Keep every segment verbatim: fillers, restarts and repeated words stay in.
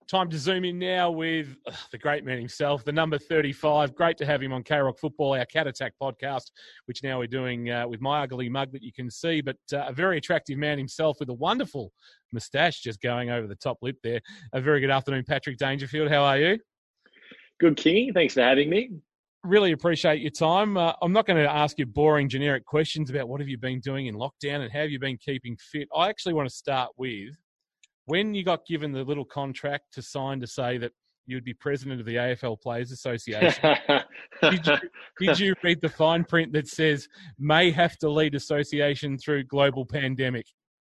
Time to zoom in now with ugh, the great man himself, the number thirty-five. Great to have him on K-Rock Football, our Cat Attack podcast, which now we're doing uh, with my ugly mug that you can see, but uh, a very attractive man himself with a wonderful moustache just going over the top lip there. A very good afternoon, Patrick Dangerfield. How are you? Good, Kingy. Thanks for having me. Really appreciate your time. Uh, I'm not going to ask you boring, generic questions about what have you been doing in lockdown and how have you been keeping fit. I actually want to start with when you got given the little contract to sign to say that you'd be president of the A F L Players Association, did, you, did you read the fine print that says, may have to lead association through global pandemic?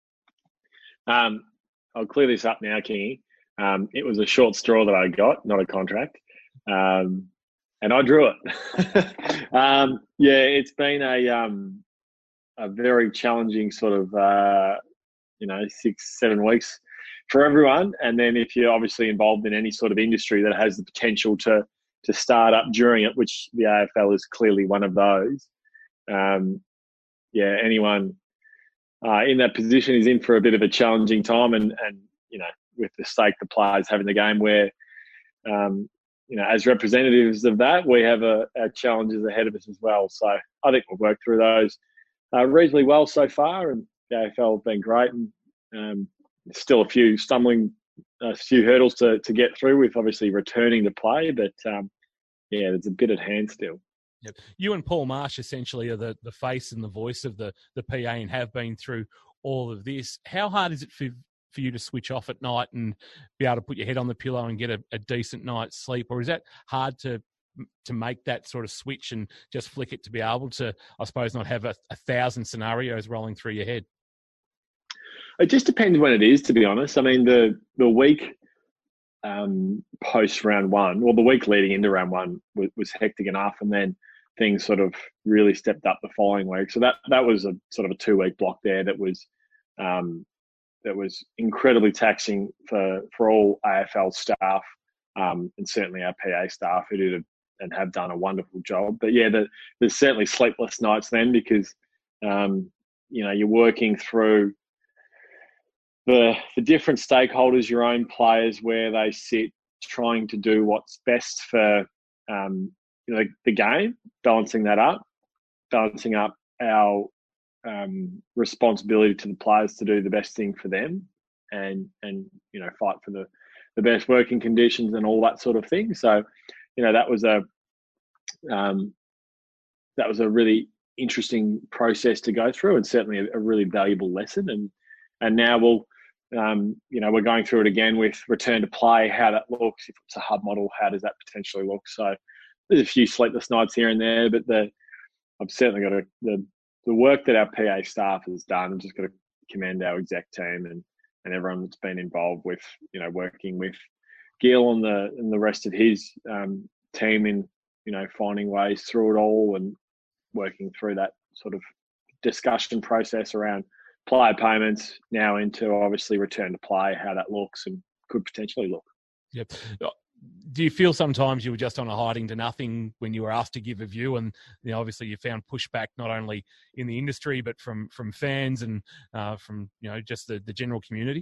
Um, I'll clear this up now, Kingy. Um, it was a short straw that I got, not a contract. Um, and I drew it. um, yeah, it's been a um, a very challenging sort of, uh, you know, six, seven weeks for everyone. And then if you're obviously involved in any sort of industry that has the potential to to start up during it, which the A F L is clearly one of those, um, yeah, anyone uh, in that position is in for a bit of a challenging time. And, and you know, with the stake the players have in the game where, um, you know, as representatives of that, we have a, our challenges ahead of us as well. So I think we've worked through those uh, reasonably well so far, and the A F L have been great. And um, still a few stumbling, a few hurdles to, to get through with obviously returning to play. But, um, yeah, there's a bit at hand still. Yep. You and Paul Marsh essentially are the, the face and the voice of the, the P A and have been through all of this. How hard is it for, for you to switch off at night and be able to put your head on the pillow and get a, a decent night's sleep? Or is that hard to to make that sort of switch and just flick it to be able to, I suppose, not have a, a thousand scenarios rolling through your head? It just depends when it is, to be honest. I mean, the the week um, post round one, well, the week leading into round one was, was hectic enough, and then things sort of really stepped up the following week. So that that was a sort of a two week block there that was um, that was incredibly taxing for for all A F L staff, um, and certainly our P A staff who did a, and have done a wonderful job. But yeah, the, there's certainly sleepless nights then because um, you know, you're working through The, the different stakeholders, your own players, where they sit, trying to do what's best for um, you know, the game, balancing that up, balancing up our um, responsibility to the players to do the best thing for them, and and you know, fight for the, the best working conditions and all that sort of thing. So, you know, that was a um, that was a really interesting process to go through, and certainly a, a really valuable lesson. And and now we'll. Um, you know, we're going through it again with return to play, how that looks. If it's a hub model, how does that potentially look? So there's a few sleepless nights here and there, but the I've certainly got to, the the work that our P A staff has done. I'm just got to commend our exec team and, and everyone that's been involved with, you know, working with Gil and the and the rest of his um, team in, you know, finding ways through it all and working through that sort of discussion process around player payments now into obviously return to play, how that looks and could potentially look. Yep. Do you feel sometimes you were just on a hiding to nothing when you were asked to give a view, and you know, obviously you found pushback not only in the industry but from from fans and uh, from, you know, just the, the general community?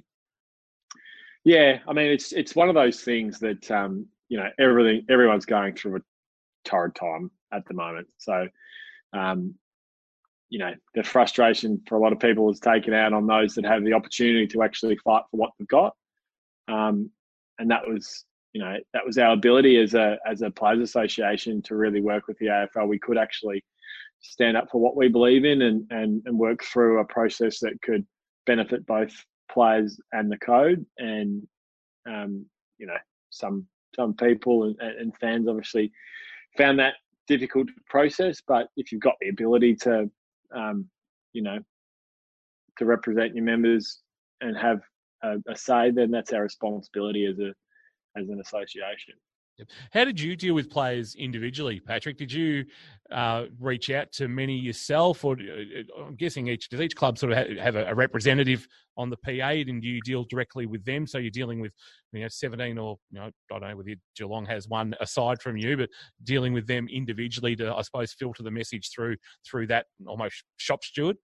Yeah, I mean, it's it's one of those things that um, you know, everything everyone's going through a torrid time at the moment. So um, you know, the frustration for a lot of people is taken out on those that have the opportunity to actually fight for what they've got. Um, and that was, you know, that was our ability as a as a players association to really work with the A F L. We could actually stand up for what we believe in and and, and work through a process that could benefit both players and the code. And um, you know, some some people and, and fans obviously found that difficult process. But if you've got the ability to Um, you know, to represent your members and have a, a say, then that's our responsibility as a as an association. How did you deal with players individually, Patrick? Did you uh, reach out to many yourself, or I'm guessing each does each club sort of have a representative on the P A, and do you deal directly with them? So you're dealing with, you know, seventeen, or, you know, I don't know whether Geelong has one aside from you, but dealing with them individually to, I suppose, filter the message through through that almost shop steward.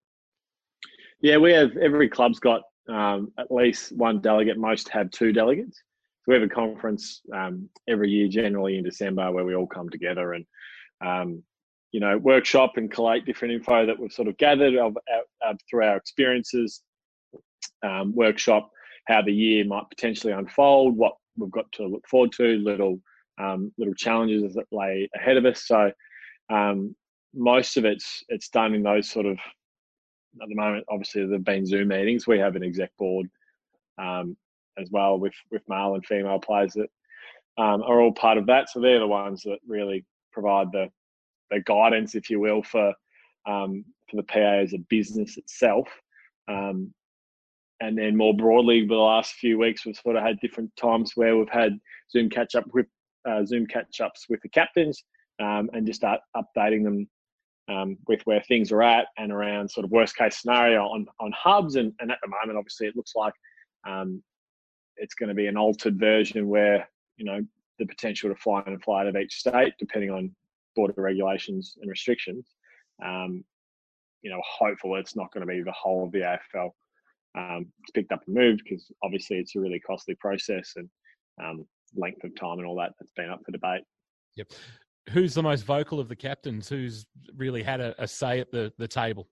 Yeah, we have every club's got um, at least one delegate. Most have two delegates. So we have a conference um, every year, generally in December, where we all come together and, um, you know, workshop and collate different info that we've sort of gathered of, uh, through our experiences, um, workshop how the year might potentially unfold, what we've got to look forward to, little um, little challenges that lay ahead of us. So um, most of it's it's done in those sort of, at the moment, obviously there've been Zoom meetings. We have an exec board um, as well with, with male and female players that um, are all part of that. So they're the ones that really provide the, the guidance, if you will, for um, for the P A as a business itself. Um, and then more broadly, the last few weeks, we've sort of had different times where we've had Zoom catch up with uh, Zoom catch ups with the captains um, and just start updating them um, with where things are at and around sort of worst case scenario on on hubs. And, and at the moment, obviously, it looks like um, it's going to be an altered version where, you know, the potential to fly in and fly out of each state, depending on border regulations and restrictions. Um, you know, hopefully it's not going to be the whole of the A F L um, it's picked up and moved, because obviously it's a really costly process and um, length of time and all that that's been up for debate. Yep. Who's the most vocal of the captains? Who's really had a, a say at the, the table?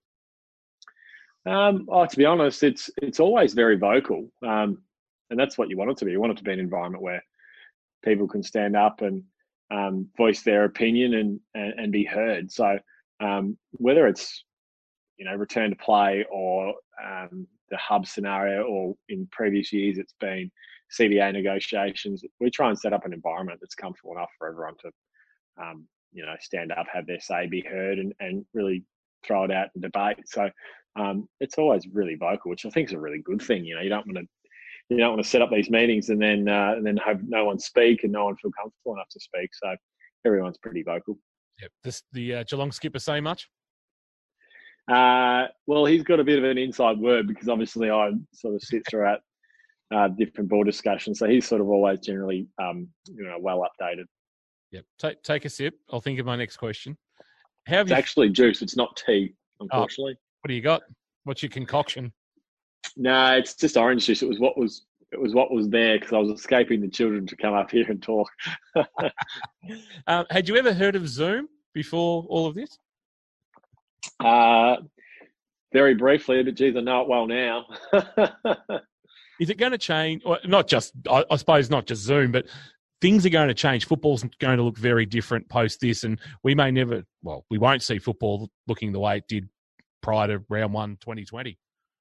Um, oh, to be honest, it's it's always very vocal, um, and that's what you want it to be. You want it to be an environment where people can stand up and um, voice their opinion and, and, and be heard. So um, whether it's, you know, return to play or um, the hub scenario, or in previous years it's been C B A negotiations, we try and set up an environment that's comfortable enough for everyone to, um, you know, stand up, have their say be heard, and, and really throw it out and debate. So um, it's always really vocal, which I think is a really good thing. You know, you don't want to you don't want to set up these meetings and then uh, and then have no one speak and no one feel comfortable enough to speak. So everyone's pretty vocal. Yep. Does the uh, Geelong skipper say much? Uh, well, he's got a bit of an inside word, because obviously I sort of sit throughout uh, different board discussions. So he's sort of always generally, um, you know, well updated. Yep. Take take a sip. I'll think of my next question. How have it's you... actually juice. It's not tea, unfortunately. Oh, what do you got? What's your concoction? No, it's just orange juice. It was what was it was what was there, because I was escaping the children to come up here and talk. um, had you ever heard of Zoom before all of this? Uh, very briefly, but geez, I know it well now. Is it going to change? Or not just, I, I suppose, not just Zoom, but things are going to change. Football's going to look very different post this, and we may never, well, we won't see football looking the way it did prior to round one, twenty twenty.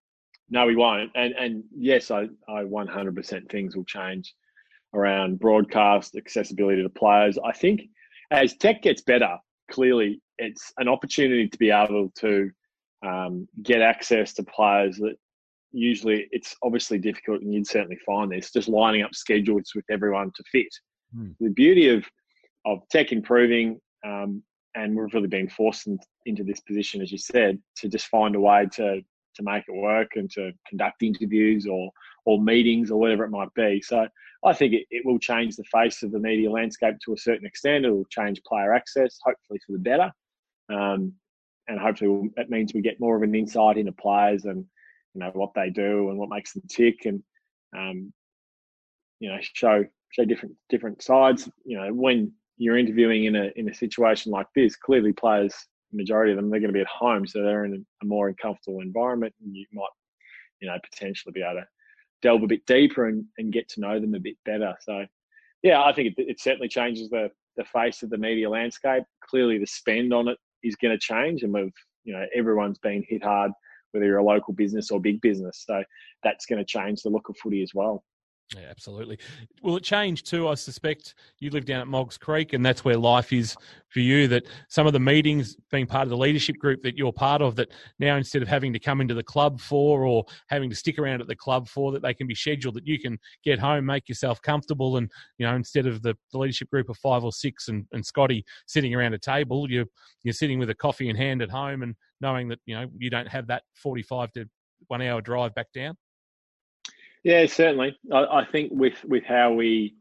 No, we won't. And and yes, I, I one hundred percent things will change around broadcast, accessibility to players. I think as tech gets better, clearly it's an opportunity to be able to um, get access to players that usually it's obviously difficult, and you'd certainly find this, just lining up schedules with everyone to fit. Hmm. The beauty of, of tech improving, um, and we've really been forced in, into this position, as you said, to just find a way to to make it work and to conduct interviews or or meetings or whatever it might be. So I think it, it will change the face of the media landscape to a certain extent. It will change player access, hopefully for the better. Um, and hopefully we'll, it means we get more of an insight into players and, you know, what they do and what makes them tick, and, um, you know, show show different different sides. You know, when you're interviewing in a in a situation like this, clearly players, the majority of them, they're going to be at home, so they're in a more uncomfortable environment, and you might, you know, potentially be able to delve a bit deeper and, and get to know them a bit better. So, yeah, I think it, it certainly changes the the face of the media landscape. Clearly, the spend on it is going to change, and we've, you know, everyone's been hit hard, whether you're a local business or big business. So that's going to change the look of footy as well. Yeah, absolutely. Will it change too? I suspect you live down at Moggs Creek, and that's where life is for you, that some of the meetings, being part of the leadership group that you're part of, that now instead of having to come into the club for or having to stick around at the club for, that they can be scheduled, that you can get home, make yourself comfortable, and, you know, instead of the, the leadership group of five or six and, and Scotty sitting around a table, you're, you're sitting with a coffee in hand at home and knowing that, you know, you don't have that forty-five to one hour drive back down. Yeah, certainly. I, I think with, with how we,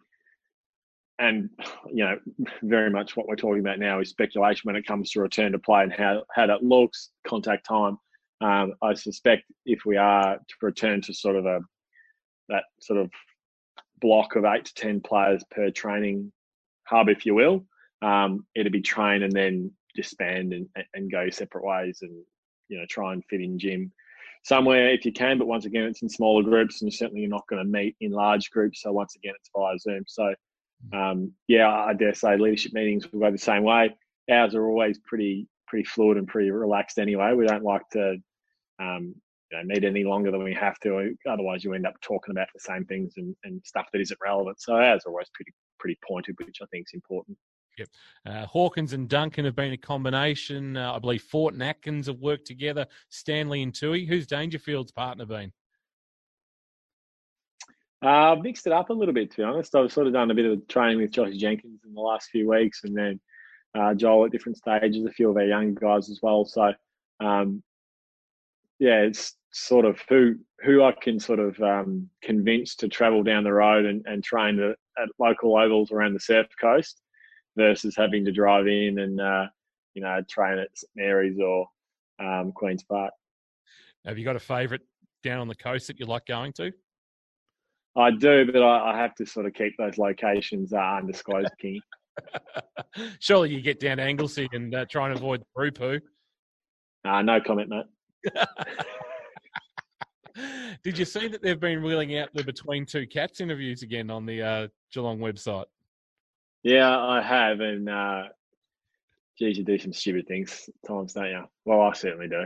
and, you know, very much what we're talking about now is speculation when it comes to return to play and how, how that looks, contact time. Um, I suspect if we are to return to sort of a, that sort of block of eight to ten players per training hub, if you will. Um, it'd be train and then disband and, and go separate ways, and you know try and fit in gym somewhere if you can. But once again, it's in smaller groups, and certainly you're not going to meet in large groups. So once again, it's via Zoom. So um, yeah, I dare say leadership meetings will go the same way. Ours are always pretty pretty fluid and pretty relaxed anyway. We don't like to um, you know, meet any longer than we have to. Otherwise, you end up talking about the same things and, and stuff that isn't relevant. So ours are always pretty pretty pointed, which I think is important. Yep. Uh, Hawkins and Duncan have been a combination. Uh, I believe Fort and Atkins have worked together. Stanley and Tui. Who's Dangerfield's partner been? Uh, I've mixed it up a little bit, to be honest. I've sort of done a bit of training with Josh Jenkins in the last few weeks, and then uh, Joel at different stages, a few of our young guys as well. So, um, yeah, it's sort of who who I can sort of um, convince to travel down the road and, and train at, at local ovals around the Surf Coast, versus having to drive in and, uh, you know, train at St Mary's or um, Queen's Park. Have you got a favourite down on the coast that you like going to? I do, but I, I have to sort of keep those locations uh, undisclosed, King. Surely you get down to Anglesey and uh, try and avoid Rupu. Uh, no comment, mate. Did you see that they've been wheeling out the Between Two Cats interviews again on the uh, Geelong website? Yeah, I have, and uh, geez, you do some stupid things at times, don't you? Well, I certainly do.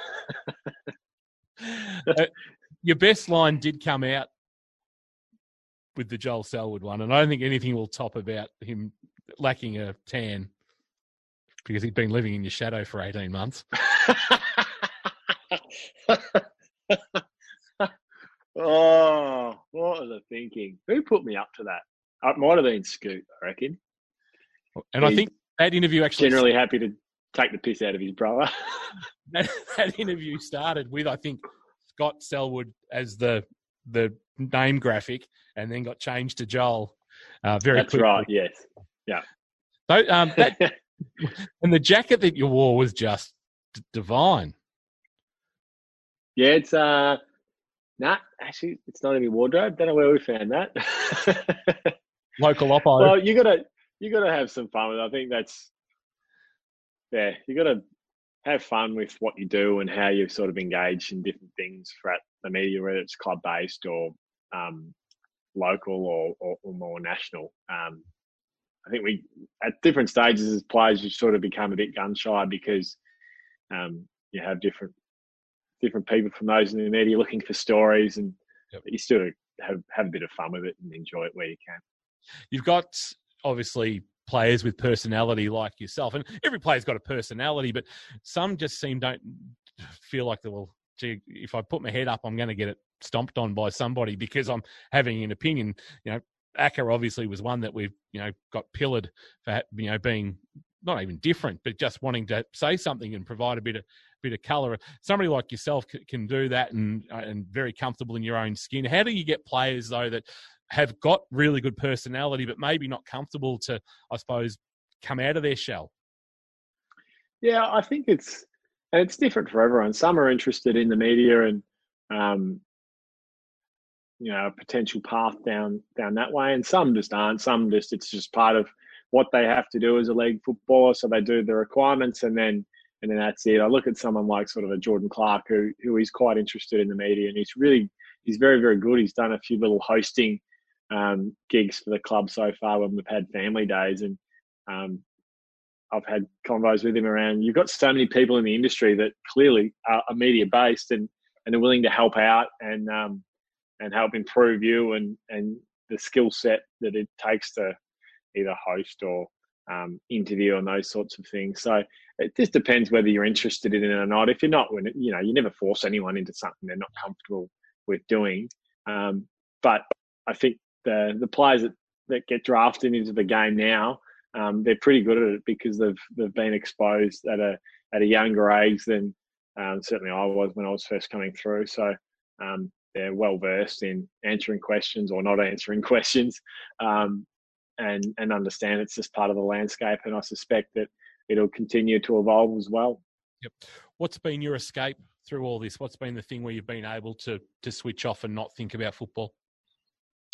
uh, your best line did come out with the Joel Selwood one, and I don't think anything will top about him lacking a tan because he'd been living in your shadow for eighteen months. Oh, what was I thinking? Who put me up to that? It might have been Scoot, I reckon. And He's I think that interview actually... Generally happy to take the piss out of his brother. that, that interview started with, I think, Scott Selwood as the the name graphic, and then got changed to Joel uh, very That's quickly. right, yes. Yeah. So, um, that, and the jacket that you wore was just d- divine. Yeah, it's... uh. Nah, actually, it's not in my wardrobe. Don't know where we found that. Local oppo. Well, you gotta you gotta have some fun with it. I think that's yeah. You gotta have fun with what you do and how you've sort of engaged in different things throughout the media, whether it's club based or um, local or, or, or more national. Um, I think we at different stages as players, you sort of become a bit gun shy because um, you have different. different people from those in the media looking for stories, and yep. you still have, have a bit of fun with it and enjoy it where you can. You've got, obviously, players with personality like yourself, and every player's got a personality, but some just seem don't feel like, well, gee, if I put my head up, I'm going to get it stomped on by somebody because I'm having an opinion. You know, Acker obviously was one that we've, you know, got pillared for, you know, being not even different, but just wanting to say something and provide a bit of bit of colour. Somebody like yourself c- can do that and uh, and very comfortable in your own skin. How do you get players, though, that have got really good personality but maybe not comfortable to, I suppose, come out of their shell? Yeah, I think it's it's different for everyone. Some are interested in the media and, um, you know, a potential path down down that way, and some just aren't. Some just, it's just part of what they have to do as a league footballer, so they do the requirements and then and then that's it. I look at someone like sort of a Jordan Clark who who is quite interested in the media, and he's really he's very, very good. He's done a few little hosting um, gigs for the club so far when we've had family days, and um, I've had convos with him around. You've got so many people in the industry that clearly are, are media based and, and are willing to help out and um, and help improve you and and the skill set that it takes to either host or um, interview and those sorts of things. So it just depends whether you're interested in it or not. If you're not, when you know, you never force anyone into something they're not comfortable with doing. Um, but I think the the players that, that get drafted into the game now, um, they're pretty good at it because they've they've been exposed at a at a younger age than um, certainly I was when I was first coming through. So um, they're well versed in answering questions or not answering questions. Um, and and understand it's just part of the landscape, and I suspect that it'll continue to evolve as well. Yep. What's been your escape through all this? What's been the thing where you've been able to to switch off and not think about football?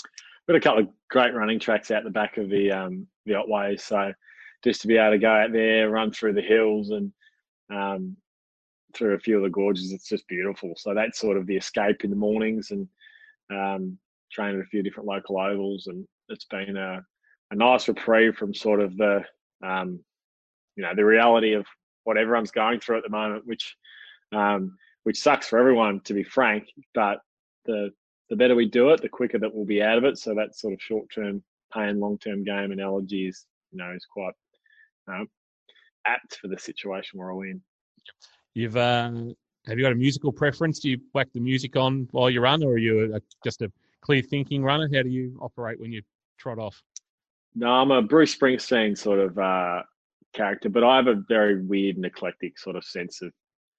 got a couple of great running tracks out the back of the um, the Otway. So just to be able to go out there, run through the hills and um, through a few of the gorges, it's just beautiful. So that's sort of the escape in the mornings, and um, train at a few different local ovals, and it's been a, a nice reprieve from sort of the um, you know the reality of what everyone's going through at the moment, which um, which sucks for everyone, to be frank. But the the better we do it, the quicker that we'll be out of it. So that sort of short term pain, long term game analogy is you know is quite um, apt for the situation we're all in. You've uh, have you got a musical preference? Do you whack the music on while you run, or are you a, just a clear thinking runner? How do you operate when you trot off? No, I'm a Bruce Springsteen sort of uh, character, but I have a very weird and eclectic sort of sense of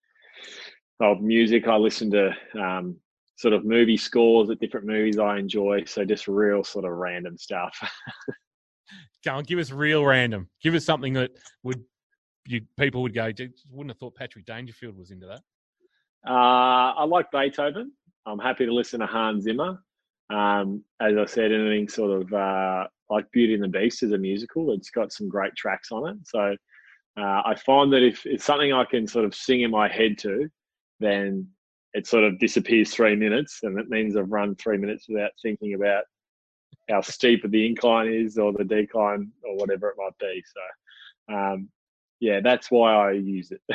of music. I listen to um, sort of movie scores at different movies I enjoy, so just real sort of random stuff. Go on, give us real random. Give us something that would you people would go, wouldn't have thought Patrick Dangerfield was into that. Uh, I like Beethoven. I'm happy to listen to Hans Zimmer. Um, as I said, anything sort of uh, like Beauty and the Beast is a musical. It's got some great tracks on it. So uh, I find that if it's something I can sort of sing in my head to, then it sort of disappears three minutes. And it means I've run three minutes without thinking about how steep the incline is or the decline or whatever it might be. So, um, yeah, that's why I use it.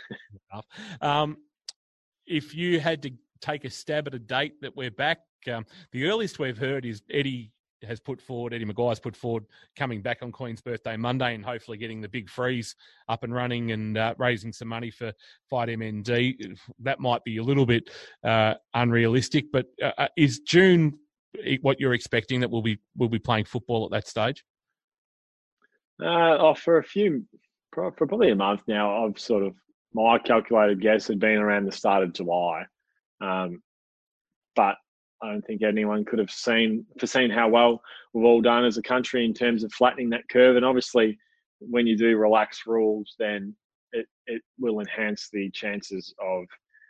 um, if you had to take a stab at a date that we're back, um, the earliest we've heard is Eddie has put forward, Eddie Maguire's put forward coming back on Queen's birthday Monday and hopefully getting the big freeze up and running and uh, raising some money for Fight M N D. That might be a little bit uh, unrealistic, but uh, is June what you're expecting, that we'll be we'll be playing football at that stage? Uh, oh, for a few, for probably a month now, I've sort of, my calculated guess had been around the start of July. Um, but I don't think anyone could have seen foreseen how well we've all done as a country in terms of flattening that curve. And obviously, when you do relax rules, then it, it will enhance the chances of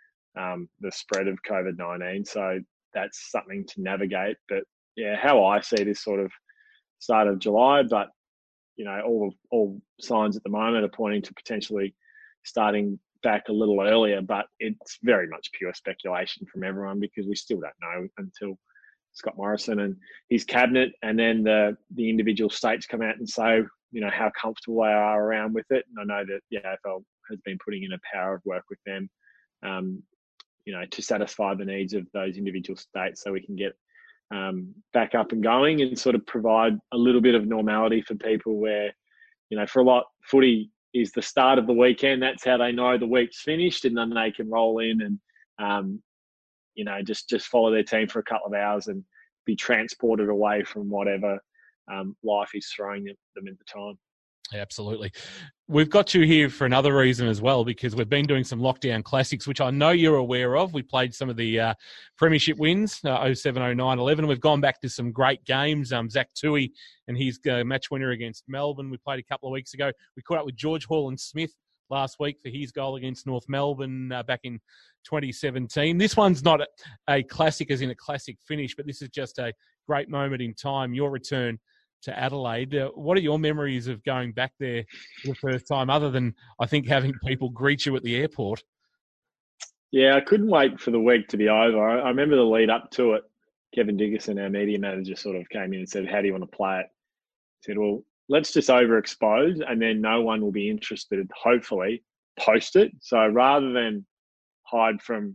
um, the spread of COVID nineteen. So that's something to navigate. But yeah, how I see it is sort of start of July. But you know, all all signs at the moment are pointing to potentially starting back a little earlier, but it's very much pure speculation from everyone because we still don't know until Scott Morrison and his cabinet and then the the individual states come out and say, you know, how comfortable they are around with it. And I know that the A F L has been putting in a power of work with them, um, you know, to satisfy the needs of those individual states so we can get um, back up and going and sort of provide a little bit of normality for people where, you know, for a lot, footy is the start of the weekend. That's how they know the week's finished, and then they can roll in and, um, you know, just, just follow their team for a couple of hours and be transported away from whatever um, life is throwing them at the time. Absolutely. We've got you here for another reason as well, because we've been doing some lockdown classics, which I know you're aware of. We played some of the uh, premiership wins, uh, oh seven, oh nine, eleven. We've gone back to some great games. Um, Zach Tui and his uh, match winner against Melbourne, we played a couple of weeks ago. We caught up with George Hall-and-Smith last week for his goal against North Melbourne uh, back in twenty seventeen. This one's not a, a classic as in a classic finish, but this is just a great moment in time, your return to Adelaide. Uh, what are your memories of going back there for the first time, other than, I think, having people greet you at the airport? Yeah, I couldn't wait for the week to be over. I, I remember the lead up to it. Kevin Dickerson, our media manager, sort of came in and said, how do you want to play it? I said, well, let's just overexpose and then no one will be interested, hopefully, post it. So rather than hide from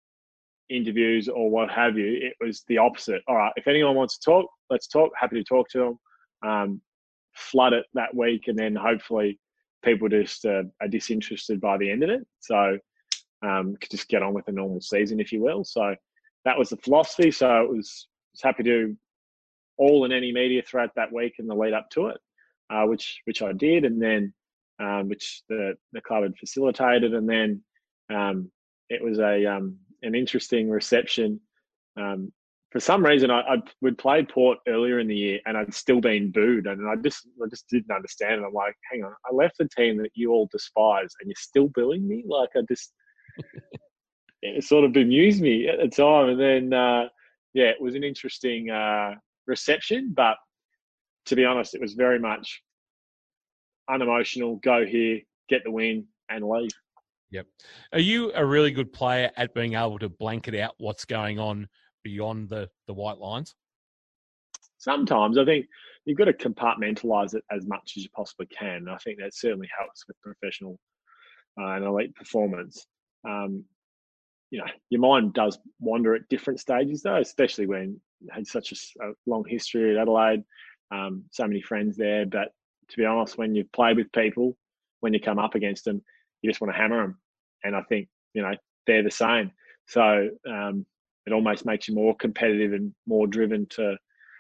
interviews or what have you, it was the opposite. All right, if anyone wants to talk, let's talk. Happy to talk to them. Um, flood it that week, and then hopefully people just uh, are disinterested by the end of it. So um, could just get on with the normal season, if you will. So that was the philosophy. So it was, was happy to do all and any media throughout that week and the lead up to it, uh, which which I did, and then um, which the the club had facilitated, and then um, it was a um, an interesting reception. Um, For some reason, I, I would played Port earlier in the year, and I'd still been booed, and I just, I just didn't understand it. I'm like, hang on, I left the team that you all despise, and you're still booing me? Like, I just, it sort of bemused me at the time. And then, uh, yeah, it was an interesting, uh, reception. But to be honest, it was very much unemotional, go here, get the win, and leave. Yep. Are you a really good player at being able to blanket out what's going on beyond the, the white lines? Sometimes. I think you've got to compartmentalise it as much as you possibly can. And I think that certainly helps with professional uh, and elite performance. Um, you know, your mind does wander at different stages, though, especially when you had such a, a long history at Adelaide, um, so many friends there. But to be honest, when you've played with people, when you come up against them, you just want to hammer them. And I think, you know, they're the same. So um, it almost makes you more competitive and more driven to,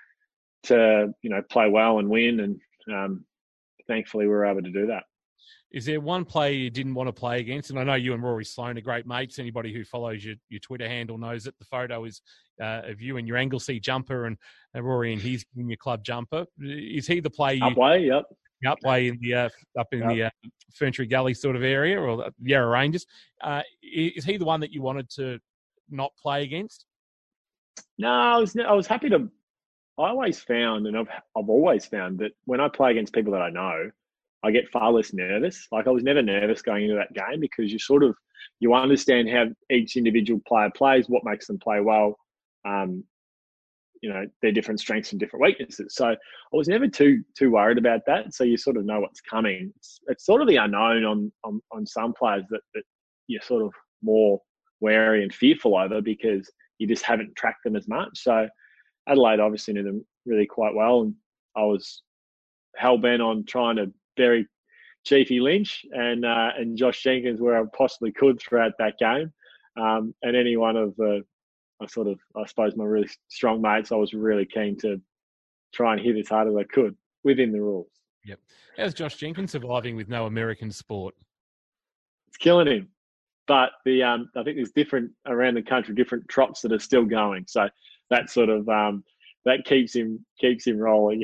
to you know, play well and win. And um, thankfully we were able to do that. Is there one player you didn't want to play against? And I know you and Rory Sloane are great mates. Anybody who follows your, your Twitter handle knows that the photo is uh, of you in your Anglesea jumper and, and Rory in his in your club jumper. Is he the player you... Upway, yep. Upway in the, uh, up in yep. the uh, Ferntree Gully sort of area, or the Yarra Rangers. Uh, is he the one that you wanted to not play against? No, I was, I was happy to... I always found, and I've, I've always found that when I play against people that I know, I get far less nervous. Like I was never nervous going into that game because you sort of, you understand how each individual player plays, what makes them play well, um, you know, their different strengths and different weaknesses. So I was never too too worried about that. So you sort of know what's coming. It's, it's sort of the unknown on, on, on some players that, that you're sort of more wary and fearful over because you just haven't tracked them as much. So Adelaide obviously knew them really quite well. And I was hell-bent on trying to bury Chiefy Lynch and uh, and Josh Jenkins where I possibly could throughout that game. Um, and any one of the, I sort of, I suppose, my really strong mates, I was really keen to try and hit as hard as I could within the rules. Yep. How's Josh Jenkins surviving with no American sport? It's killing him. But the um, I think there's different, around the country, different trots that are still going. So that sort of, um, that keeps him, keeps him rolling.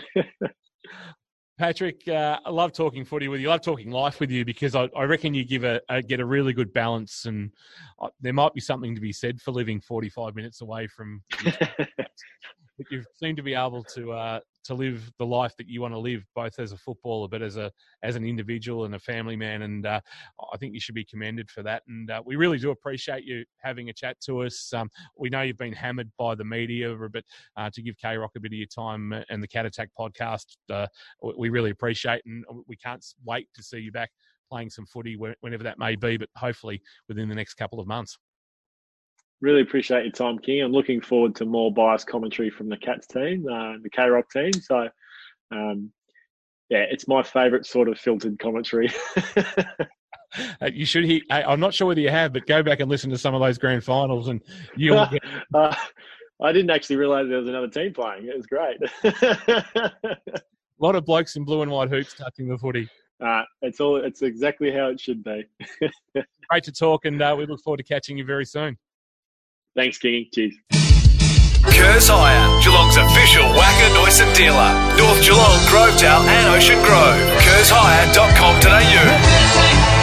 Patrick, uh, I love talking footy with you. I love talking life with you because I, I reckon you give a, a get a really good balance, and uh, there might be something to be said for living forty-five minutes away from. But you seem to be able to uh, to live the life that you want to live, both as a footballer, but as a as an individual and a family man. And uh, I think you should be commended for that. And uh, we really do appreciate you having a chat to us. Um, we know you've been hammered by the media, but uh, to give K-Rock a bit of your time and the Cat Attack podcast, uh, we really appreciate, and we can't wait to see you back playing some footy whenever that may be, but hopefully within the next couple of months. Really appreciate your time, King. I'm looking forward to more biased commentary from the Cats team, uh, the K-Rock team. So, um, yeah, it's my favourite sort of filtered commentary. uh, you should hear, I'm not sure whether you have, but go back and listen to some of those grand finals and you'll get... uh, I didn't actually realise there was another team playing. It was great. A lot of blokes in blue and white hoops touching the footy. Uh, it's all. It's exactly how it should be. Great to talk, and uh, we look forward to catching you very soon. Thanks, Kingy. Cheers. Kerrs Hire, Geelong's official Wacker Neuson dealer. North Geelong, Grovetown and Ocean Grove. kerrs hire dot com dot a u